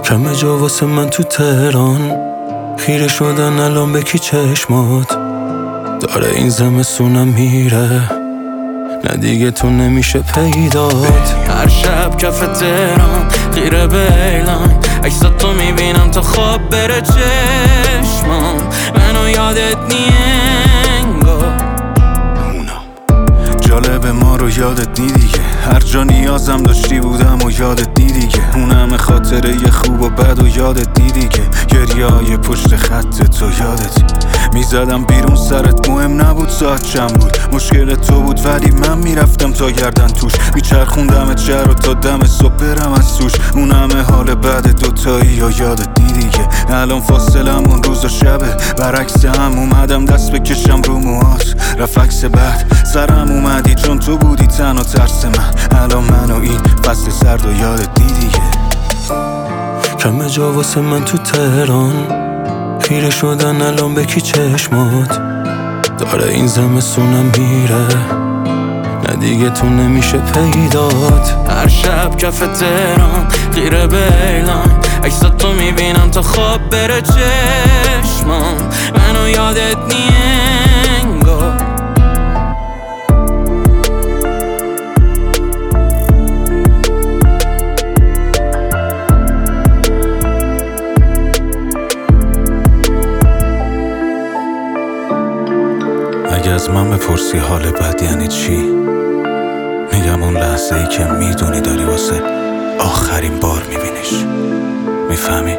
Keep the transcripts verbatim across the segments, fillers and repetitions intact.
کم جا واسه من تو تهران، خیره شدن الان به کی چشمات. داره این زمستونم میره، نه دیگه تو نمیشه پیدات. هر شب کف تهران خیره به اعلان، عکسات تو میبینم تا خواب بره چشمام. منو یادت نینگو جالب ما رو یادت نی دیگه، هر جا نیازم داشتی بودم و یادت نی دیگه. اون همه خاطره ی خوب و بد و یادت نی دیگه. گریه های پشت خط تو یادت میزدم بیرون سرت، مهم نبود ساعت چند بود. مشکل تو بود ولی من میرفتم تا گردن توش. میچرخوندمت شهر و تا دم صبح برم از توش. اون همه حال بعد دوتایی و یادت نی دیگه. الان فاصلم اون روز و شبه، برعکس هم اومدم دست بکشم رو موهات. رفت عکس بعد سرم اومدی چون تو بودی تنها ترس من. الان من و این فصل سرد و یادت نی دیگه. کم جا واسه من تو تهران، خیره شدن الان به کی چشمات. داره این زمستونم میره، نه دیگه تو نمیشه پیدات. هر شب کف تهران خیره به اعلان، عکسات تو میبینم تا خواب بره چشمام. منو یادت نینگو اگه از من بپرسی حال بد یعنی چی، میگم اون لحظه ای که میدونی داری واسه آخرین بار میبینیش. میفهمی؟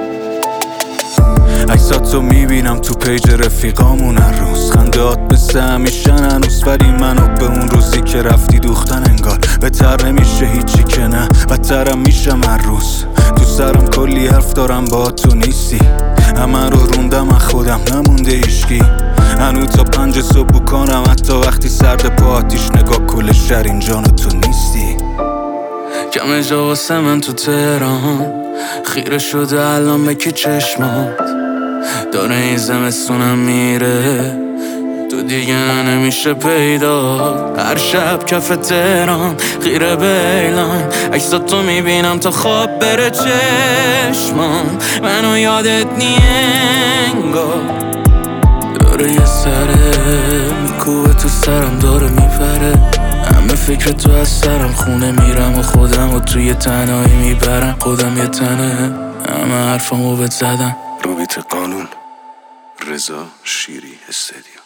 عکساتو میبینم تو پیج رفیقامون هر روز، خندهات مثل همیشن هنوز، ولی منو به اون روزی که رفتی دوختن انگار. بهتر نمیشه هیچی که نه، بدترم میشم هر روز. تو سرم کلی حرف دارم با تو نیستی، همه رو روندم از خودم نمونده هیچکی. هنوز تا پنج صبح بکنم حتی وقتی سرد پا آتیش، نگاه کل شهر اینجا تو نیستی. کم جا واسه من تو تهران، خیره شده الان به کی چشمات. داره این زمستونم میره، تو دیگه نمیشه پیدا. هر شب کف تهران خیره به اعلان، عکسات تو میبینم تا خواب بره چشمام. منو یادت نینگو داره یه سره میکوبه تو سرم، داره میپره همه فکر تو از سرم. خونه میرم و خودم و توی تنهایی میبرم. خودم یه تنه همه حرفامو بهت زدم. روبیت قانون، رضا شیری استدیو.